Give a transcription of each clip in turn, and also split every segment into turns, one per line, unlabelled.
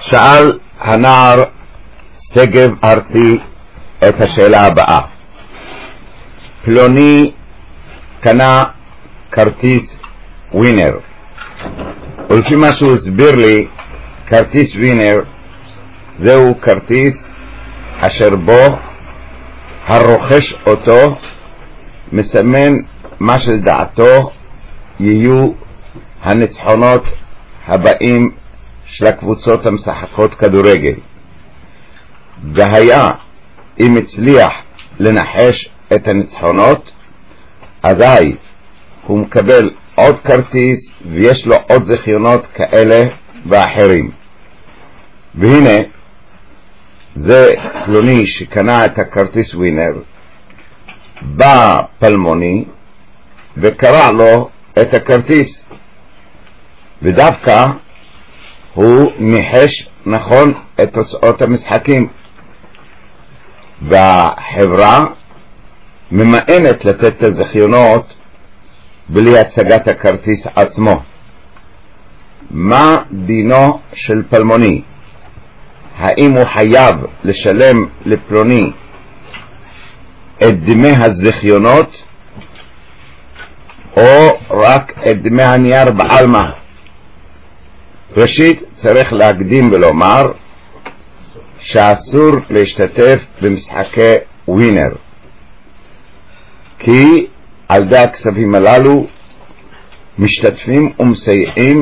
שאל הנער סגב ארצי את השאלה הבאה: פלוני קנה כרטיס ווינר, ולפי מה שהוא הסביר לי, כרטיס ווינר זהו כרטיס אשר בו הרוכש אותו מסמן מה שלדעתו יהיו הניצחונות הבאים של הקבוצות המשחקות כדורגל, והיה אם הצליח לנחש את הניצחונות, אזי הוא מקבל עוד כרטיס ויש לו עוד זכיונות כאלה ואחרים. והנה זה פלוני שקנה את הכרטיס ווינר, בא פלמוני וקרא לו את הכרטיס, ודווקא הוא ניחש נכון את תוצאות המשחקים, והחברה ממאנת לתת את הזכיונות בלי הצגת הכרטיס עצמו. מה דינו של פלמוני? האם הוא חייב לשלם לפלוני את דמי הזכיונות או רק את דמי הנייר בעלמא? ראשית צריך להקדים ולומר שאסור להשתתף במשחקי ווינר, כי על די הכספים הללו משתתפים ומסייעים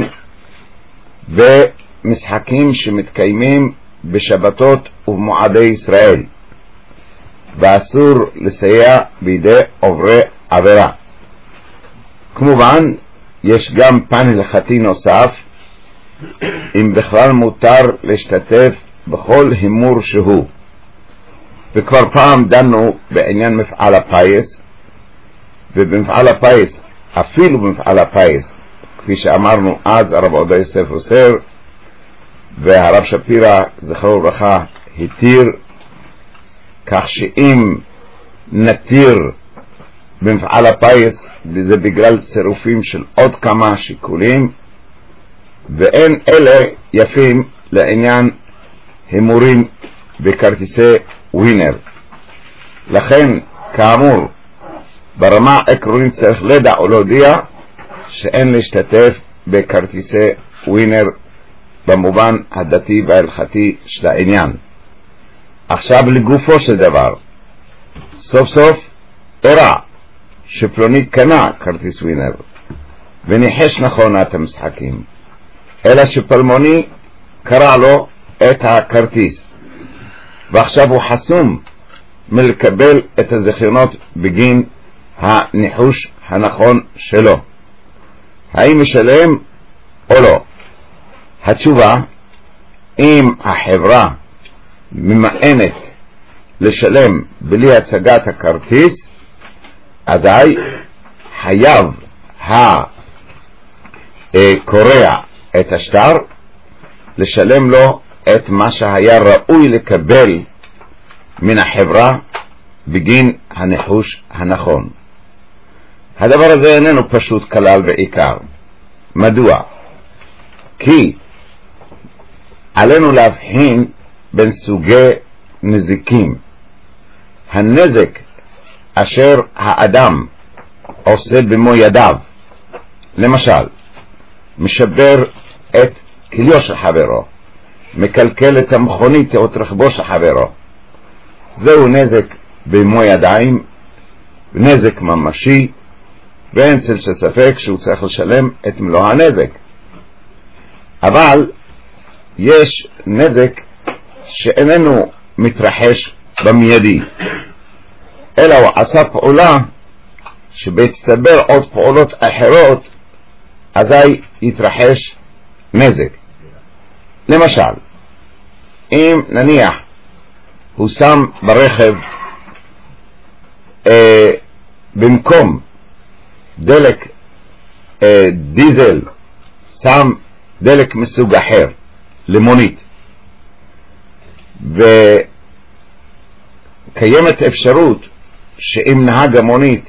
במשחקים שמתקיימים בשבתות ובמועדי ישראל, ואסור לסייע בידי עוברי עבירה. כמובן יש גם פן הלכתי נוסף, אם בכלל מותר להשתתף בכל הימור שהוא, וכבר פעם דנו בעניין מפעל הפיס, ובמפעל הפיס, אפילו במפעל הפיס, כפי שאמרנו אז, הרב עובדיה יוסף אוסר והרב שפירא זכרו לברכה התיר, כך שאם נתיר במפעל הפיס, וזה בגלל צירופים של עוד כמה שיקולים, ואין אלה יפים לעניין הימורים בכרטיסי ווינר. לכן כאמור ברמה העקרונית צריך לדע או להודיע שאין להשתתף בכרטיסי ווינר במובן הדתי וההלכתי של העניין. עכשיו לגופו של דבר, סוף סוף אירע שפלוני קנה כרטיס ווינר וניחש נכון את המשחקים, אלא שפלמוני קרא לו את הכרטיס, ועכשיו הוא חסום מלקבל את הזכיונות בגין הניחוש הנכון שלו. האם משלם או לא? התשובה, אם החברה ממאנת לשלם בלי הצגת הכרטיס, אזי חייב הקורע את השטר לשלם לו את מה שהיה ראוי לקבל מן החברה בגין הניחוש הנכון. הדבר הזה איננו פשוט כלל ועיקר. מדוע? כי עלינו להבחין בין סוגי נזיקים. הנזק אשר האדם עושה במו ידיו, למשל משבר את כליו של חברו, מקלקל את המכונית או את רכבו של חברו, זהו נזק במו ידיים, נזק ממשי, ואין צל של ספק שהוא צריך לשלם את מלוא הנזק. אבל יש נזק שאיננו מתרחש במיידי, אלא הוא עשה פעולה שבהצטבר עוד פעולות אחרות, אזי יתרחש נזק. למשל, אם נניח הוא שם ברכב במקום דלק דיזל, שם דלק מסוג אחר למונית, וקיימת אפשרות שאם נהג המונית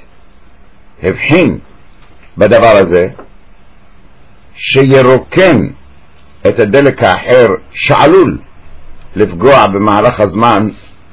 הבחין בדבר הזה, שירוקן את הדלק האחר שעלול לפגוע במהלך הזמן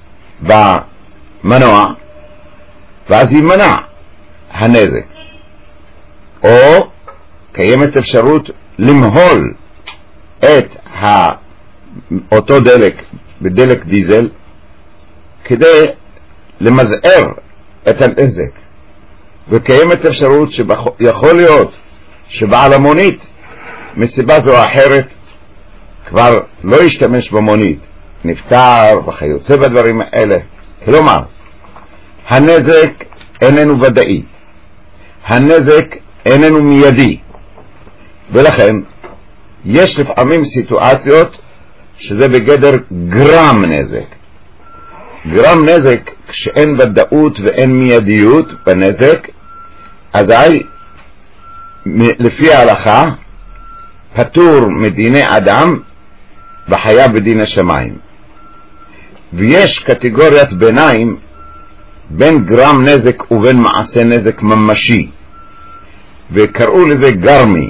במנוע, ואז יימנע הנזק. או קיימת אפשרות למהול את אותו דלק בדלק דיזל כדי למזער את הנזק. וקיימת אפשרות שיכול להיות שבעל המונית מסיבה זו או אחרת כבר לא ישתמש במונית, נפטר וכיוצא בדברים האלה. כלומר, הנזק איננו ודאי, הנזק איננו מיידי, ולכן יש לפעמים סיטואציות שזה בגדר גרם נזק. גרם נזק כשאין ודאות ואין מיידיות בנזק, אזי לפי ההלכה פטור מדיני אדם וחייב בדין השמיים. ויש קטגוריית ביניים בין גרם נזק ובין מעשה נזק ממשי, וקראו לזה גרמי.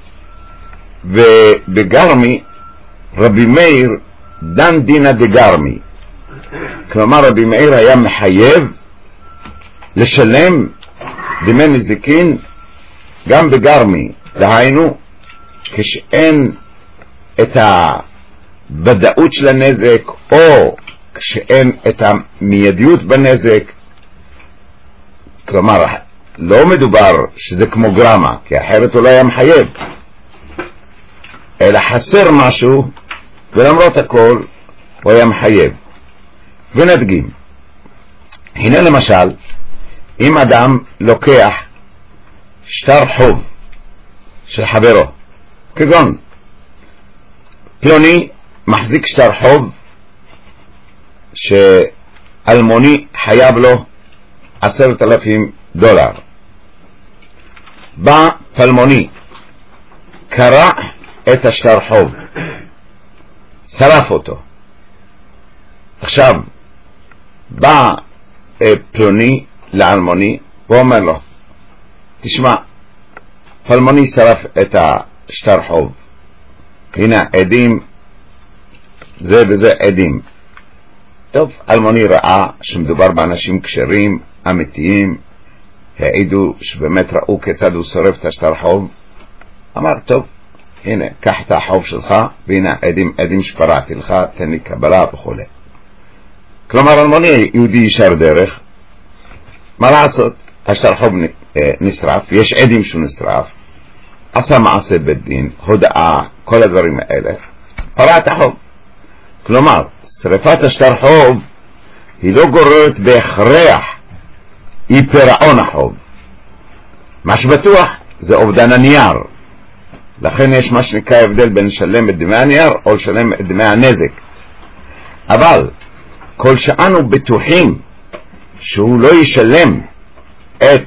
ובגרמי רבי מאיר דן דינא דגרמי, כלומר רבי מאיר היה מחייב לשלם דמי נזיקין גם בגרמי, דהיינו כשאין את הוודאות של הנזק או כשאין את המיידיות בנזק. כלומר לא מדובר שזה כמו גרמה, כי אחרת הוא לא היה מחייב, אלא חסר משהו ולמרות הכל הוא היה מחייב. ונדגים, הנה למשל, אם אדם לוקח שטר חוב של חברו, כגון פלוני מחזיק שטר חוב שאלמוני חייב לו $10,000, בא פלמוני קרע את השטר חוב, שרף אותו. עכשיו בא פלוני לאלמוני ואומר לו, תשמע, פלמוני שרף את השטר חוב, הנה עדים, זה וזה עדים. טוב, אלמוני ראה שמדובר באנשים כשרים אמיתיים, העידו שבאמת ראו כיצד הוא שורף את השטר חוב. אמר, טוב, הנה, קח את החוב שלך, והנה עדים שפרעתי לך, תן לי קבלה וכו'. כלומר, אלמוני יהודי ישר דרך, מה לעשות? השטר חוב נשרף, יש עדים שהוא נשרף, עשה מעשה בית דין, הודעה, כל הדברים האלה, פרע את החוב. כלומר, שריפת השטר חוב היא לא גוררת בהכרח אי פירעון החוב. מה שבטוח זה אובדן הנייר. לכן יש מה שנקרא הבדל בין לשלם את דמי הנייר או לשלם את דמי הנזק. אבל כל שאנו בטוחים שהוא לא ישלם את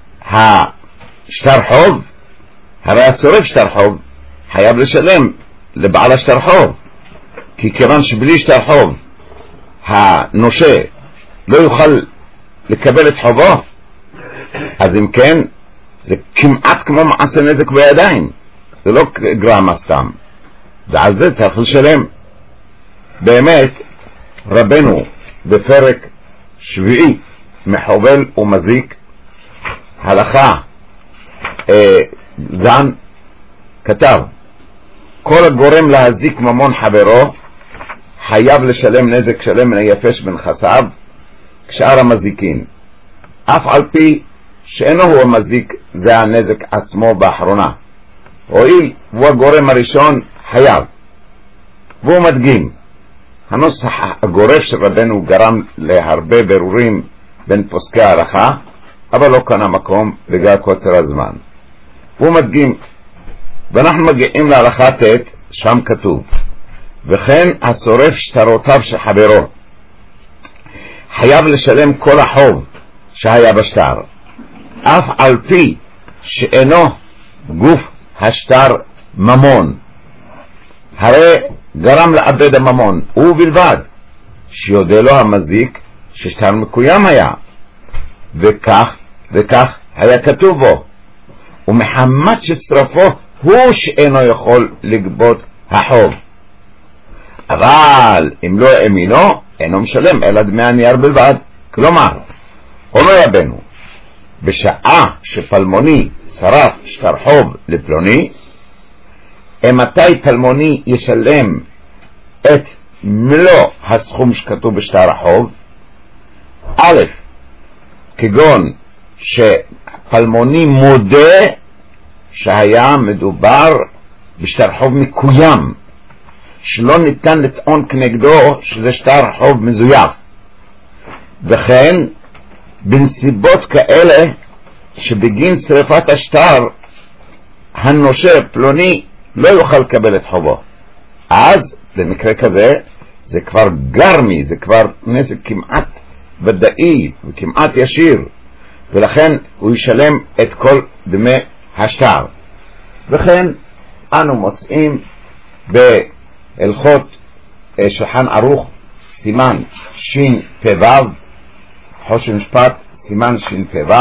השטר חוב, הרי השורף שטר חוב חייב לשלם לבעל השטר חוב, כי כיוון שבלי שטר חוב הנושה לא יוכל לקבל את חובו, אז אם כן זה כמעט כמו מעשה נזק בידיים, זה לא גרמה סתם, ועל זה צריך לשלם. באמת רבנו בפרק 7 מחובל ומזיק הלכה זן כתב, כל הגורם להזיק ממון חברו חייב לשלם נזק שלם מן היפש בנכסיו כשאר המזיקין, אף על פי שאינו הוא המזיק, זה הנזק עצמו באחרונה, הואיל הוא הגורם הראשון חייב. והוא מדגים, הנוסח הגורף של רבנו גרם להרבה ברורים בין פוסקי ההלכה, אבל לא כאן המקום בגלל קוצר הזמן. והוא מדגים, ואנחנו מגיעים להלכה ט', שם כתוב, וכן השורף שטרותיו של חברו חייב לשלם כל החוב שהיה בשטר, אף על פי שאינו גוף השטר ממון, הרי גרם לאבד הממון, ובלבד שיודע לו המזיק ששטר מקוים היה, וכך וכך היה כתוב בו, ומחמת ששרפו הוא שאינו יכול לגבות החוב. אבל אם לא האמינו, אינו משלם אלא דמי הנייר בלבד. כלומר, אומר רבנו, בשעה שפלמוני שרף שטר חוב לפלוני, מתי פלמוני ישלם את מלוא הסכום שכתוב בשטר החוב? א', כגון שפלמוני מודה שהיה מדובר בשטר חוב מקוים, שלא ניתן לטעון כנגדו שזה שטר חוב מזויף, וכן בנסיבות כאלה שבגין שריפת השטר הנושה פלוני לא יוכל לקבל את חובו, אז במקרה כזה זה כבר גרמי, זה כבר נזק כמעט ודאי וכמעט ישיר, ולכן הוא ישלם את כל דמי השטר. וכן אנו מוצאים בהלכות שולחן ערוך סימן ש"פ"ו, חושן משפט סימן ש"פ"ו,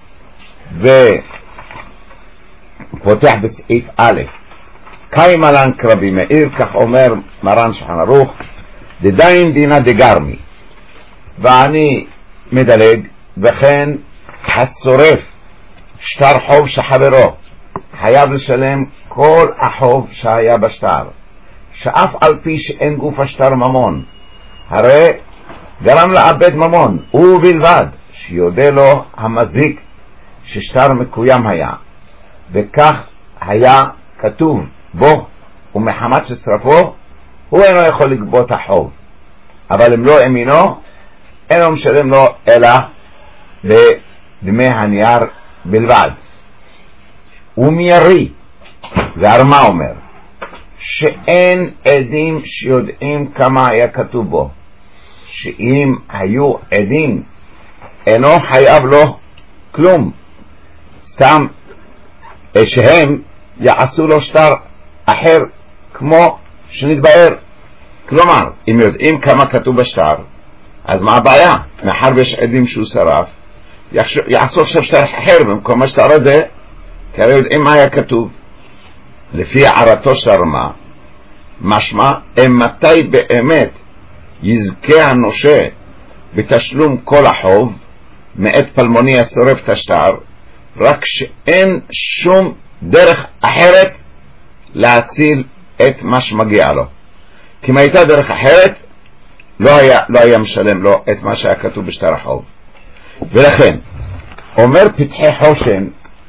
ופותח בסעיף א', קיים עלן כרבי מאיר, כך אומר מרן שולחן ערוך, דדין דינא דגרמי, ואני מדלג, וכן השורף שטר חוב שחברו חייב לשלם כל החוב שהיה בשטר, שאף על פי שאין גוף השטר ממון, הרי גרם לאבד ממון, ובלבד שיודע לו המזיק ששטר מקוים היה, וכך היה כתוב בו, ומחמת ששרפו הוא אינו יכול לגבות החוב. אבל אם לא אמינו, אינו משלם לו אלא בדמי הנייר בלבד. ומיירי, זה הרמה אומר, שאין עדים שיודעים כמה היה כתוב בו, שאם היו עדים אינו חייב לו כלום, סתם שהם יעשו לו שטר אחר כמו שנתבאר. כלומר, אם יודעים כמה כתוב בשטר, אז מה הבעיה? מאחר ויש עדים שהוא שרף, יעשו עכשיו שטר אחר במקום השטר הזה, כי הרי יודעים מה היה כתוב. לפי הערתו של הרמה, משמע, מתי באמת יזכה הנושה בתשלום כל החוב מאת פלמוני השורף את השטר, רק שאין שום דרך אחרת להציל את מה שמגיע לו. כי אם הייתה דרך אחרת, לא היה משלם לו את מה שהיה כתוב בשטר החוב. ולכן, אומר פתחי חושן,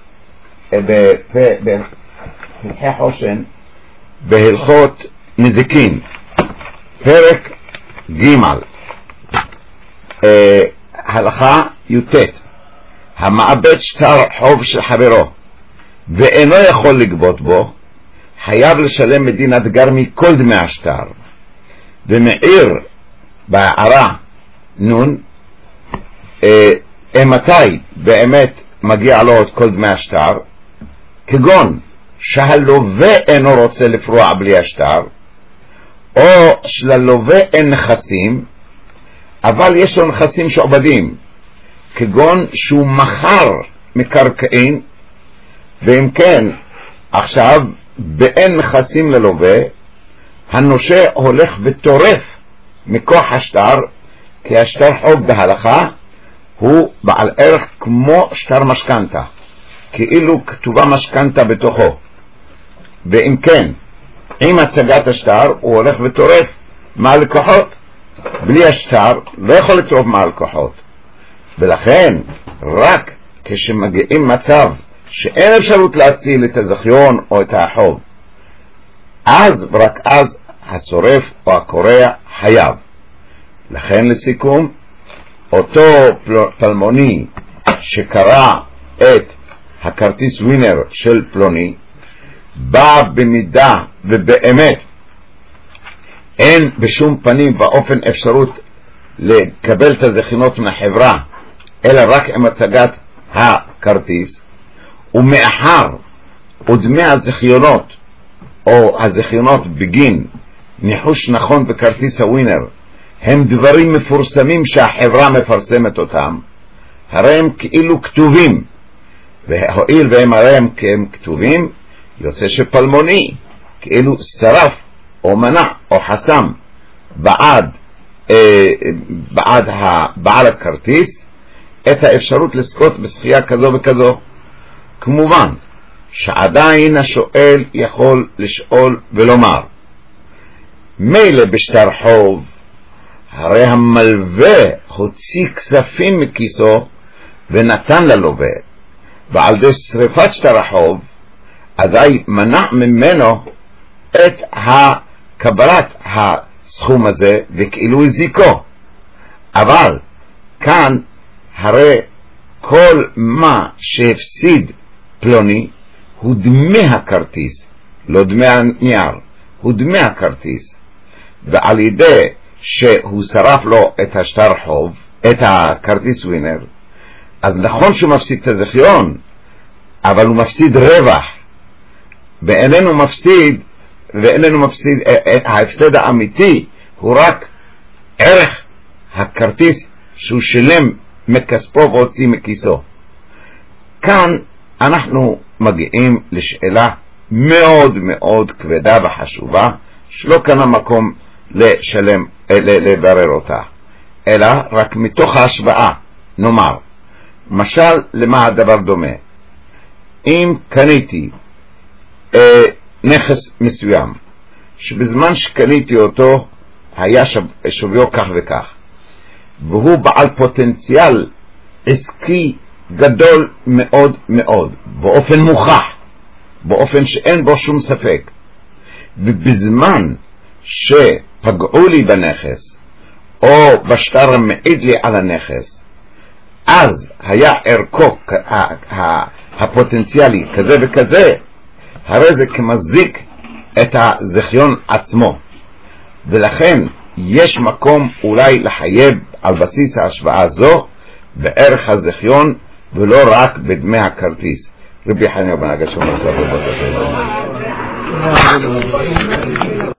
פתחי חושן בהלכות נזיקין, פרק ג' הלכה י"ט, המאבד שטר חוב של חברו ואינו יכול לגבות בו, חייב לשלם מדינת גרמי כל דמי השטר. ומעיר בהערה נון, מתי באמת מגיע לו את כל דמי השטר, כגון שהלווה אינו רוצה לפרוע בלי השטר, או שללווה אין נכסים אבל יש לו נכסים שעובדים, כגון שהוא מכר מקרקעין, ואם כן עכשיו באין נכסים ללווה, הנושה הולך וטורף מכוח השטר, כי השטר חוב בהלכה הוא בעל ערך כמו שטר משכנתה, כאילו כתובה משכנתה בתוכו. ואם כן, עם הצגת השטר הוא הולך וטורף מהלקוחות, בלי השטר לא יכול לטרוף מהלקוחות. ולכן רק כשמגיעים מצב שאין אפשרות להציל את הזכיון או את החוב, אז ורק אז השורף או הקורע חייב. לכן לסיכום, אותו פלמוני שקרא את הכרטיס ווינר של פלוני, בא במידה ובאמת אין בשום פנים ואופן אפשרות לקבל את הזכיונות מהחברה, אלא רק עם הצגת הכרטיס, ומאחר ודמי הזכיונות או הזכיונות בגין ניחוש נכון בכרטיס הווינר הם דברים מפורסמים שהחברה מפרסמת אותם, הרי הם כאילו כתובים, והואיל והם הרי הם כתובים, יוצא שפלמוני כאילו שרף או מנע או חסם בעד בעל הכרטיס את האפשרות לזכות בזכייה כזו וכזו. כמובן שעדיין השואל יכול לשאול ולומר, מילא בשטר חוב, הרי המלווה הוציא כספים מכיסו ונתן ללווה, ועל די שריפת שטר החוב אזי מנע ממנו את קבלת הסכום הזה וכאילו הזיקו. אבל כאן הרי כל מה שהפסיד פלוני הוא דמי הכרטיס, לא דמי הנייר, הוא דמי הכרטיס, ועל ידי שהוא שרף לו את השטר חוב, את הכרטיס ווינר, אז נכון שהוא מפסיד את הזכיון, אבל הוא מפסיד רווח, ואיננו מפסיד, ההפסד האמיתי הוא רק ערך הכרטיס שהוא שילם מכספו והוציא מכיסו. כאן אנחנו מגיעים לשאלה מאוד מאוד כבדה וחשובה, שלא כאן המקום לברר אותה, אלא רק מתוך ההשוואה. נאמר, משל למה הדבר דומה? אם קניתי נכס מסוים, שבזמן שקניתי אותו היה שוויו כך וכך, והוא בעל פוטנציאל עסקי גדול מאוד מאוד, באופן מוכח, באופן שאין בו שום ספק, ובזמן שפגעו לי בנכס או בשטר מעיד לי על הנכס, אז היה ערכו הפוטנציאלי כזה וכזה, הרי זה כמזיק את הזכיון עצמו, ולכן יש מקום אולי לחייב על בסיס ההשוואה הזו בערך הזכיון ולא רק בדמי הכרטיס. רבי חנינא בן הגשום